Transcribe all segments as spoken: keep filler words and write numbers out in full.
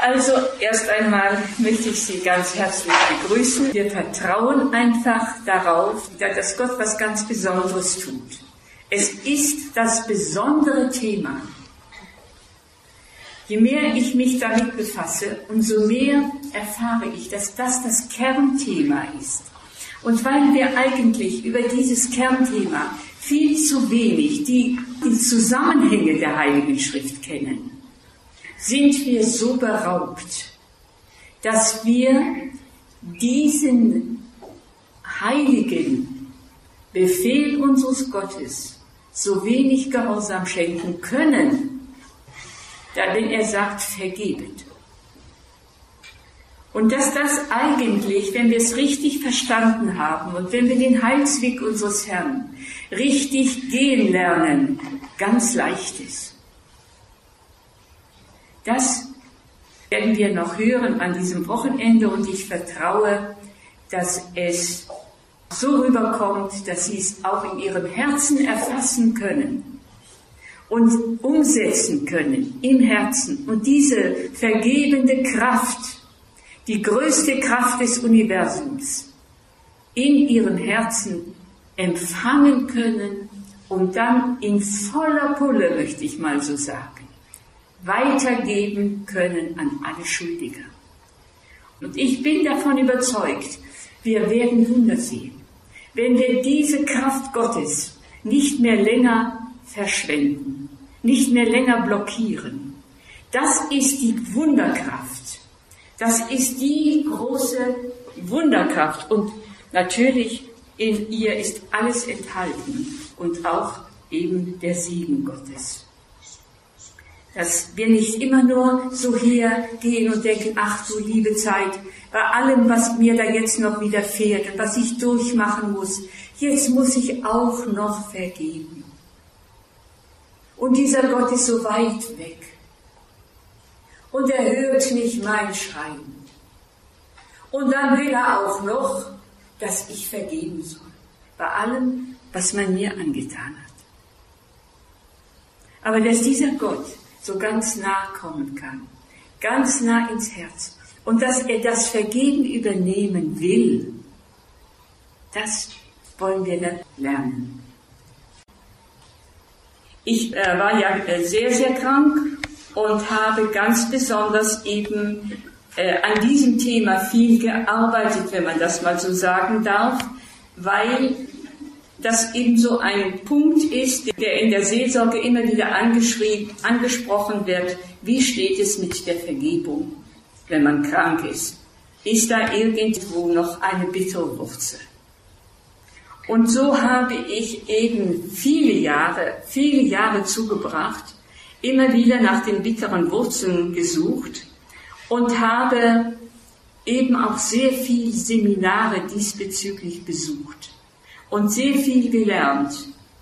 Also erst einmal möchte ich Sie ganz herzlich begrüßen. Wir vertrauen einfach darauf, dass Gott was ganz Besonderes tut. Es ist das besondere Thema. Je mehr ich mich damit befasse, umso mehr erfahre ich, dass das das Kernthema ist. Und weil wir eigentlich über dieses Kernthema viel zu wenig die, die Zusammenhänge der Heiligen Schrift kennen, sind wir so beraubt, dass wir diesen heiligen Befehl unseres Gottes so wenig Gehorsam schenken können, denn er sagt, vergebet. Und dass das eigentlich, wenn wir es richtig verstanden haben und wenn wir den Heilsweg unseres Herrn richtig gehen lernen, ganz leicht ist. Das werden wir noch hören an diesem Wochenende und ich vertraue, dass es so rüberkommt, dass Sie es auch in Ihrem Herzen erfassen können und umsetzen können im Herzen und diese vergebende Kraft, die größte Kraft des Universums, in Ihrem Herzen empfangen können und dann in voller Pulle, möchte ich mal so sagen, weitergeben können an alle Schuldiger. Und ich bin davon überzeugt, wir werden Wunder sehen, wenn wir diese Kraft Gottes nicht mehr länger verschwenden, nicht mehr länger blockieren. Das ist die Wunderkraft. Das ist die große Wunderkraft. Und natürlich in ihr ist alles enthalten und auch eben der Segen Gottes. Dass wir nicht immer nur so hier gehen und denken, ach du liebe Zeit, bei allem, was mir da jetzt noch widerfährt und was ich durchmachen muss, jetzt muss ich auch noch vergeben. Und dieser Gott ist so weit weg. Und er hört nicht mein Schreien. Und dann will er auch noch, dass ich vergeben soll. Bei allem, was man mir angetan hat. Aber dass dieser Gott so ganz nah kommen kann, ganz nah ins Herz, und dass er das Vergeben übernehmen will, das wollen wir lernen. Ich äh, war ja äh, sehr, sehr krank und habe ganz besonders eben äh, an diesem Thema viel gearbeitet, wenn man das mal so sagen darf, weil das eben so ein Punkt ist, der in der Seelsorge immer wieder angesprochen wird. Wie steht es mit der Vergebung, wenn man krank ist? Ist da irgendwo noch eine bittere Wurzel? Und so habe ich eben viele Jahre, viele Jahre zugebracht, immer wieder nach den bitteren Wurzeln gesucht und habe eben auch sehr viele Seminare diesbezüglich besucht. Und sehr viel gelernt.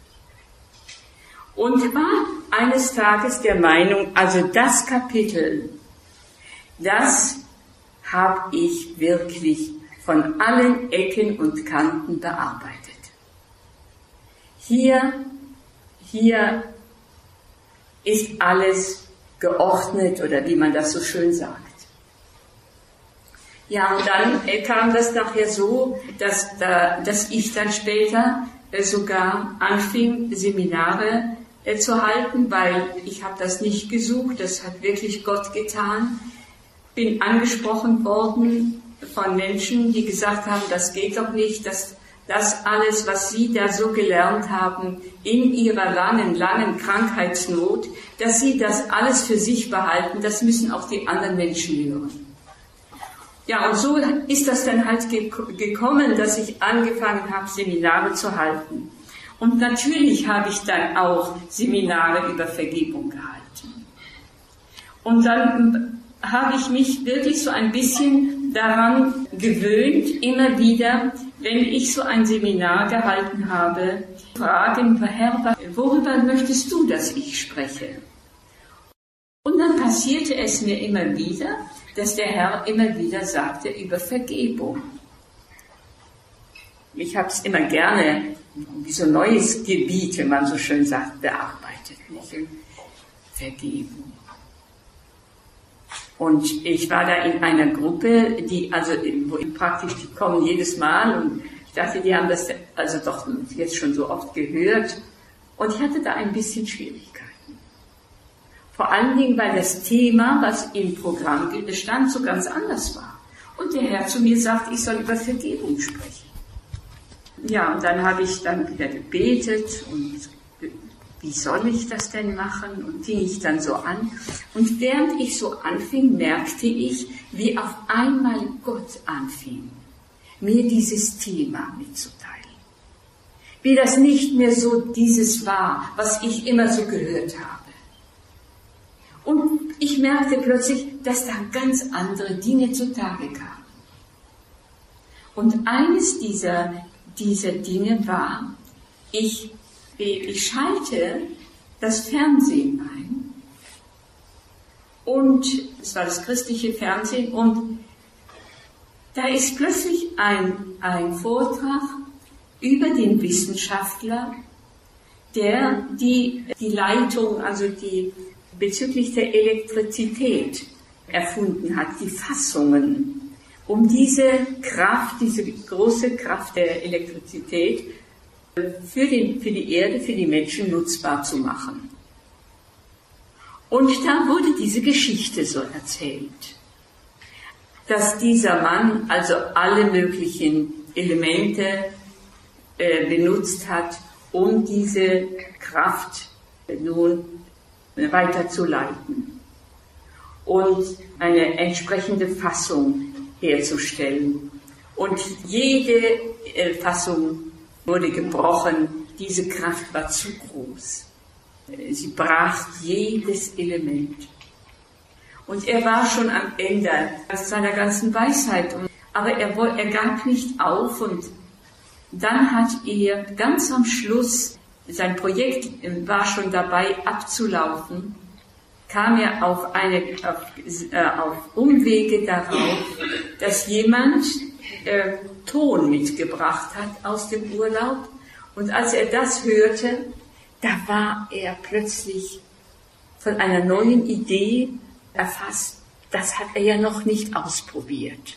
Und war eines Tages der Meinung, also das Kapitel, das habe ich wirklich von allen Ecken und Kanten bearbeitet. Hier, hier ist alles geordnet, oder wie man das so schön sagt. Ja, und dann äh, kam das nachher so, dass, da, dass ich dann später äh, sogar anfing, Seminare äh, zu halten, weil ich habe das nicht gesucht, das hat wirklich Gott getan. Bin angesprochen worden von Menschen, die gesagt haben, das geht doch nicht, dass das alles, was Sie da so gelernt haben, in Ihrer langen, langen Krankheitsnot, dass Sie das alles für sich behalten, das müssen auch die anderen Menschen hören. Ja, und so ist das dann halt ge- gekommen, dass ich angefangen habe, Seminare zu halten. Und natürlich habe ich dann auch Seminare über Vergebung gehalten. Und dann habe ich mich wirklich so ein bisschen daran gewöhnt, immer wieder, wenn ich so ein Seminar gehalten habe, fragen, Herr, worüber möchtest du, dass ich spreche? Und dann passierte es mir immer wieder, dass der Herr immer wieder sagte über Vergebung. Ich habe es immer gerne, wie so ein neues Gebiet, wenn man so schön sagt, bearbeitet. Nicht? Vergebung. Und ich war da in einer Gruppe, die, also, wo praktisch, die kommen jedes Mal und ich dachte, die haben das also doch jetzt schon so oft gehört. Und ich hatte da ein bisschen Schwierigkeiten. Vor allen Dingen, weil das Thema, was im Programm stand, so ganz anders war. Und der Herr zu mir sagt, ich soll über Vergebung sprechen. Ja, und dann habe ich dann wieder gebetet und wie soll ich das denn machen? Und fing ich dann so an. Und während ich so anfing, merkte ich, wie auf einmal Gott anfing, mir dieses Thema mitzuteilen. Wie das nicht mehr so dieses war, was ich immer so gehört habe. Und ich merkte plötzlich, dass da ganz andere Dinge zutage kamen. Und eines dieser, dieser Dinge war, ich Ich schalte das Fernsehen ein und es war das christliche Fernsehen und da ist plötzlich ein, ein Vortrag über den Wissenschaftler, der die, die Leitung, also die bezüglich der Elektrizität erfunden hat, die Fassungen, um diese Kraft, diese große Kraft der Elektrizität Für, den, für die Erde, für die Menschen nutzbar zu machen. Und da wurde diese Geschichte so erzählt, dass dieser Mann also alle möglichen Elemente äh, benutzt hat, um diese Kraft nun weiterzuleiten und eine entsprechende Fassung herzustellen. Und jede äh, Fassung wurde gebrochen, diese Kraft war zu groß. Sie brach jedes Element. Und er war schon am Ende seiner ganzen Weisheit, aber er, er gab nicht auf und dann hat er ganz am Schluss, sein Projekt war schon dabei abzulaufen, kam er auf, eine, auf, äh, auf Umwege darauf, dass jemand äh, Ton mitgebracht hat aus dem Urlaub. Und als er das hörte, da war er plötzlich von einer neuen Idee erfasst. Das hat er ja noch nicht ausprobiert.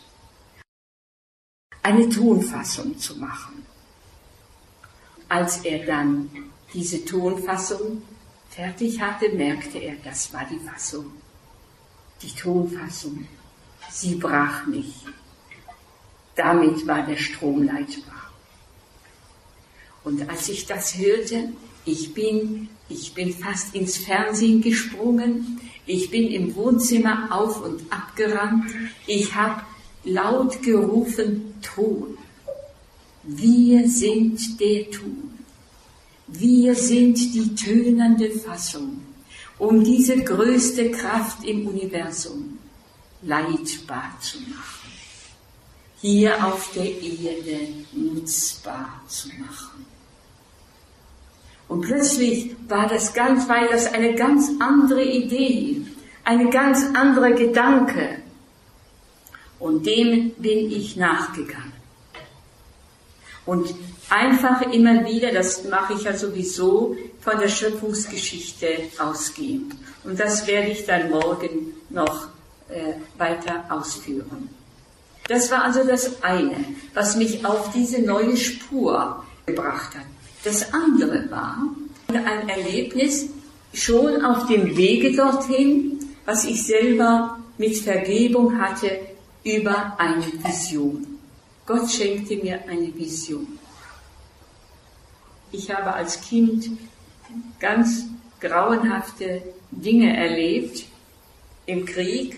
Eine Tonfassung zu machen. Als er dann diese Tonfassung fertig hatte, merkte er, das war die Fassung. Die Tonfassung. Sie brach nicht. Damit war der Strom leitbar. Und als ich das hörte, ich bin, ich bin fast ins Fernsehen gesprungen, ich bin im Wohnzimmer auf und ab gerannt, ich habe laut gerufen, Ton. Wir sind der Ton. Wir sind die tönende Fassung, um diese größte Kraft im Universum leitbar zu machen. Hier auf der Erde nutzbar zu machen. Und plötzlich war das ganz, war das eine ganz andere Idee, eine ganz andere Gedanke. Und dem bin ich nachgegangen. Und einfach immer wieder, das mache ich ja sowieso, von der Schöpfungsgeschichte ausgehend. Und das werde ich dann morgen noch äh, weiter ausführen. Das war also das eine, was mich auf diese neue Spur gebracht hat. Das andere war ein Erlebnis schon auf dem Wege dorthin, was ich selber mit Vergebung hatte, über eine Vision. Gott schenkte mir eine Vision. Ich habe als Kind ganz grauenhafte Dinge erlebt im Krieg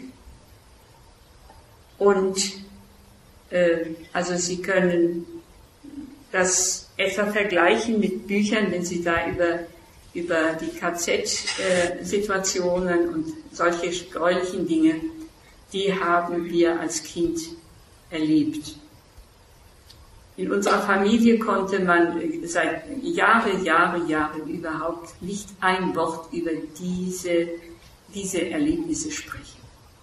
und äh, also Sie können das etwa vergleichen mit Büchern, wenn Sie da über, über die K Z-Situationen und solche gräulichen Dinge, die haben wir als Kind erlebt. In unserer Familie konnte man seit Jahre, Jahre, Jahre überhaupt nicht ein Wort über diese, diese Erlebnisse sprechen.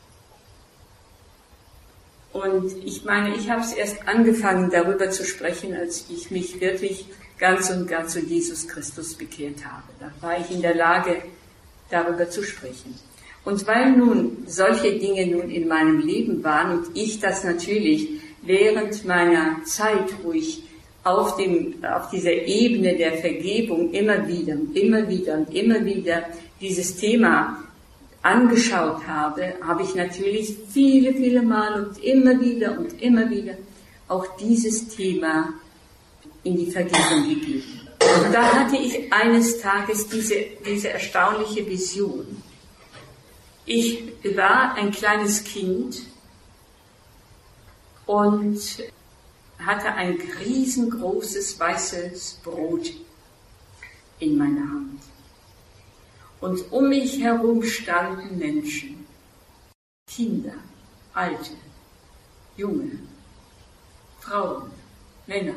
Und ich meine, ich habe es erst angefangen, darüber zu sprechen, als ich mich wirklich ganz und gar zu Jesus Christus bekehrt habe. Da war ich in der Lage, darüber zu sprechen. Und weil nun solche Dinge nun in meinem Leben waren und ich das natürlich während meiner Zeit, wo ich auf dem, auf dieser Ebene der Vergebung immer wieder und immer wieder und immer wieder dieses Thema angeschaut habe, habe ich natürlich viele, viele Mal und immer wieder und immer wieder auch dieses Thema in die Vergebung gegeben. Und da hatte ich eines Tages diese, diese erstaunliche Vision. Ich war ein kleines Kind und hatte ein riesengroßes weißes Brot in meiner Hand. Und um mich herum standen Menschen, Kinder, Alte, Junge, Frauen, Männer.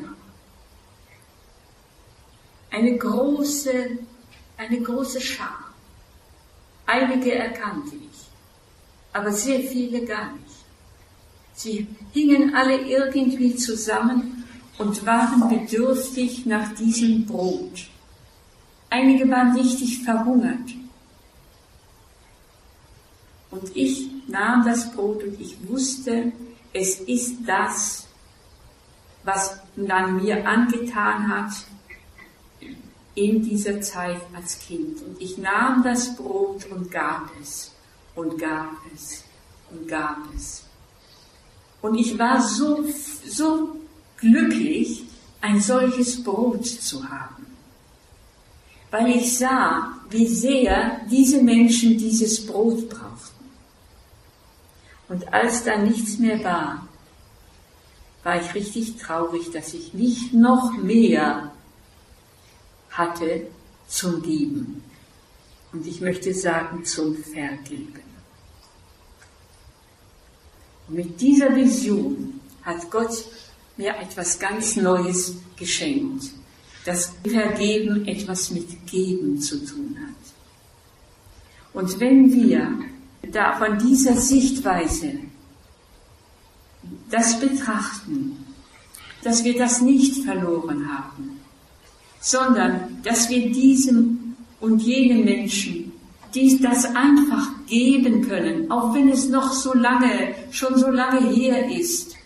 Eine große, eine große Schar. Einige erkannte ich, aber sehr viele gar nicht. Sie hingen alle irgendwie zusammen und waren bedürftig nach diesem Brot. Einige waren richtig verhungert. Und ich nahm das Brot und ich wusste, es ist das, was man mir angetan hat in dieser Zeit als Kind. Und ich nahm das Brot und gab es und gab es und gab es. Und ich war so, so glücklich, ein solches Brot zu haben. Weil ich sah, wie sehr diese Menschen dieses Brot brauchten. Und als da nichts mehr war, war ich richtig traurig, dass ich nicht noch mehr hatte zum Geben. Und ich möchte sagen, zum Vergeben. Und mit dieser Vision hat Gott mir etwas ganz Neues geschenkt, dass Vergeben etwas mit Geben zu tun hat. Und wenn wir da von dieser Sichtweise das betrachten, dass wir das nicht verloren haben, sondern dass wir diesem und jenem Menschen dies das einfach geben können, auch wenn es noch so lange, schon so lange her ist,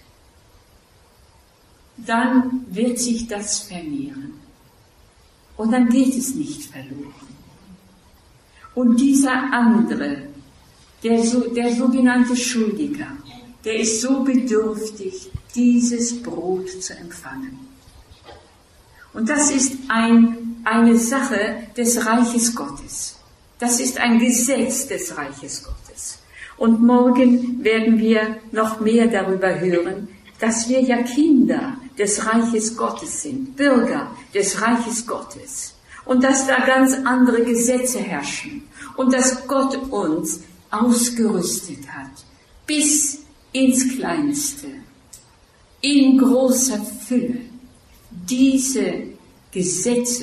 dann wird sich das vermehren. Und dann geht es nicht verloren. Und dieser andere, der, so, der sogenannte Schuldiger, der ist so bedürftig, dieses Brot zu empfangen. Und das ist ein, eine Sache des Reiches Gottes. Das ist ein Gesetz des Reiches Gottes. Und morgen werden wir noch mehr darüber hören, dass wir ja Kinder des Reiches Gottes sind, Bürger des Reiches Gottes. Und dass da ganz andere Gesetze herrschen. Und dass Gott uns ausgerüstet hat, bis ins Kleinste, in großer Fülle, diese Gesetze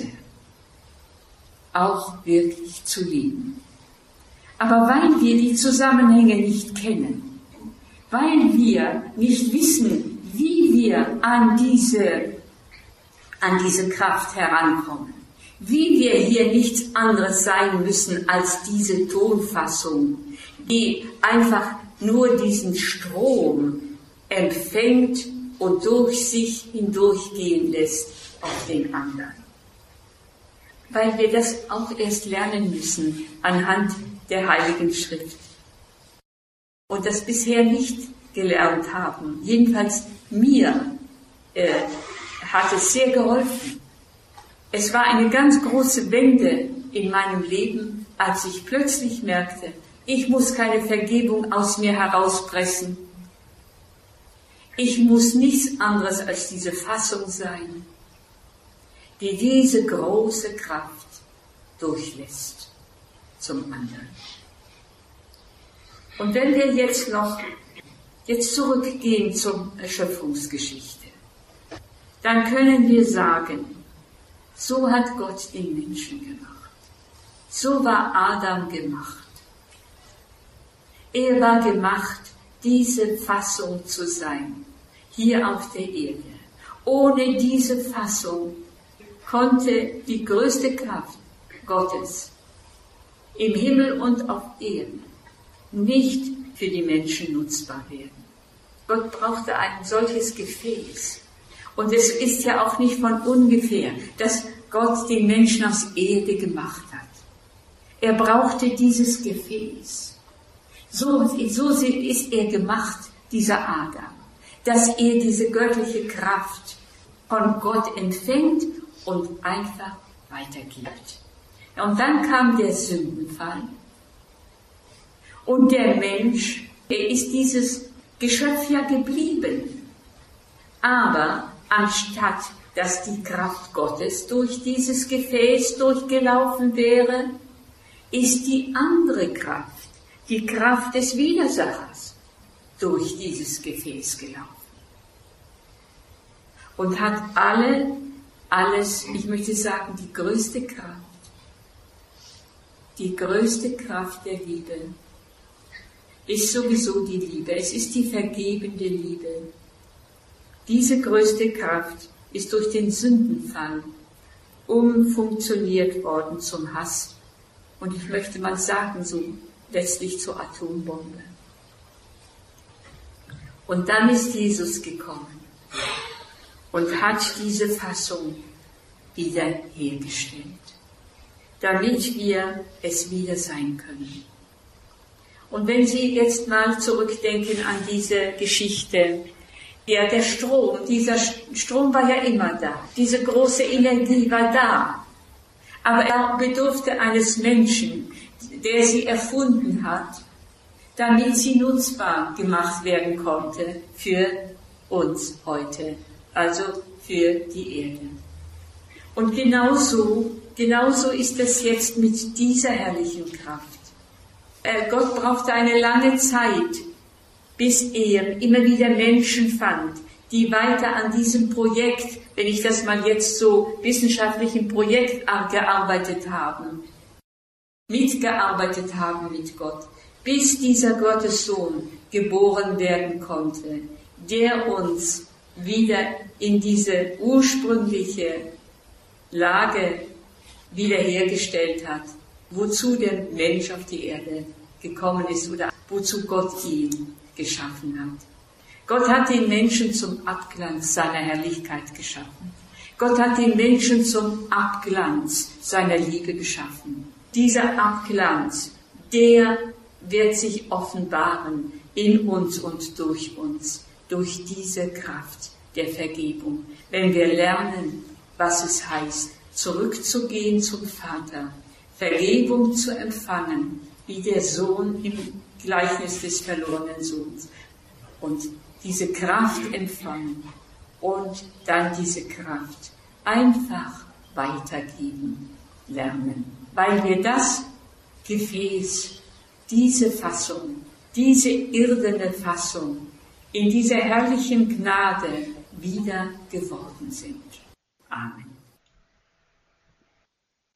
auch wirklich zu leben. Aber weil wir die Zusammenhänge nicht kennen, weil wir nicht wissen, wie wir an diese, an diese Kraft herankommen, wie wir hier nichts anderes sein müssen als diese Tonfassung, die einfach nur diesen Strom empfängt und durch sich hindurchgehen lässt auf den anderen. Weil wir das auch erst lernen müssen anhand der Heiligen Schrift. Und das bisher nicht gelernt haben. Jedenfalls mir äh, hat es sehr geholfen. Es war eine ganz große Wende in meinem Leben, als ich plötzlich merkte, ich muss keine Vergebung aus mir herauspressen. Ich muss nichts anderes als diese Fassung sein, die diese große Kraft durchlässt zum anderen. Und wenn wir jetzt noch jetzt zurückgehen zur Schöpfungsgeschichte, dann können wir sagen, so hat Gott den Menschen gemacht. So war Adam gemacht. Er war gemacht, diese Fassung zu sein, hier auf der Erde. Ohne diese Fassung konnte die größte Kraft Gottes im Himmel und auf Erden nicht für die Menschen nutzbar werden. Gott brauchte ein solches Gefäß. Und es ist ja auch nicht von ungefähr, dass Gott den Menschen aus Erde gemacht hat. Er brauchte dieses Gefäß. So, so ist er gemacht, dieser Adam, dass er diese göttliche Kraft von Gott empfängt und einfach weitergibt. Und dann kam der Sündenfall. Und der Mensch, er ist dieses Geschöpf ja geblieben. Aber anstatt dass die Kraft Gottes durch dieses Gefäß durchgelaufen wäre, ist die andere Kraft, die Kraft des Widersachers, durch dieses Gefäß gelaufen. Und hat alle, alles, ich möchte sagen, die größte Kraft, die größte Kraft der Liebe, ist sowieso die Liebe. Es ist die vergebende Liebe. Diese größte Kraft ist durch den Sündenfall umfunktioniert worden zum Hass. Und ich möchte mal sagen, so letztlich zur Atombombe. Und dann ist Jesus gekommen und hat diese Fassung wiederhergestellt, damit wir es wieder sein können. Und wenn Sie jetzt mal zurückdenken an diese Geschichte, ja, der Strom, dieser Strom war ja immer da, diese große Energie war da, aber er bedurfte eines Menschen, der sie erfunden hat, damit sie nutzbar gemacht werden konnte für uns heute, also für die Erde. Und genauso, genauso ist es jetzt mit dieser herrlichen Kraft. Gott brauchte eine lange Zeit, bis er immer wieder Menschen fand, die weiter an diesem Projekt, wenn ich das mal jetzt so wissenschaftlichen Projekt gearbeitet haben, mitgearbeitet haben mit Gott, bis dieser Gottessohn geboren werden konnte, der uns wieder in diese ursprüngliche Lage wiederhergestellt hat, wozu der Mensch auf die Erde gekommen ist oder wozu Gott ihn geschaffen hat. Gott hat den Menschen zum Abglanz seiner Herrlichkeit geschaffen. Gott hat den Menschen zum Abglanz seiner Liebe geschaffen. Dieser Abglanz, der wird sich offenbaren in uns und durch uns, durch diese Kraft der Vergebung. Wenn wir lernen, was es heißt, zurückzugehen zum Vater, Vergebung zu empfangen, wie der Sohn im Gleichnis des verlorenen Sohns. Und diese Kraft empfangen und dann diese Kraft einfach weitergeben lernen. Weil wir das Gefäß, diese Fassung, diese irdene Fassung in dieser herrlichen Gnade wieder geworden sind. Amen.